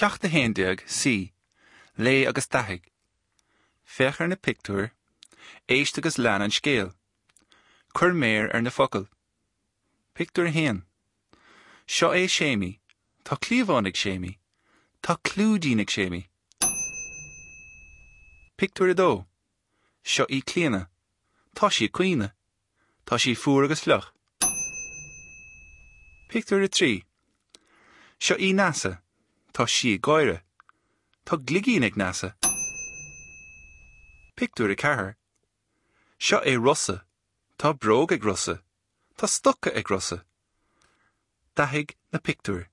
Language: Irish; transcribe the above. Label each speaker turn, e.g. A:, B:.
A: Ceachta héindeag, sí, lé agus dathig. Fechar na pictiúr, éist agus lean an scéal. Cur méir ar na focail. Pictiúr héan. Seo é séimi, tá clíomháin ag séimi, tá clúdín ag séimi. Pictiúr dó. Seo í clíana, tá sí cuoine, tá sí fuair agus fleach. Pictiúr trí. Seo í NASA, tá sí gáire, tá gligín ag NASA. Pictiúr ceathair. Seo é rusa, tá bróg ag rusa, tá stocha ag rusa. Dathig na pictiúr.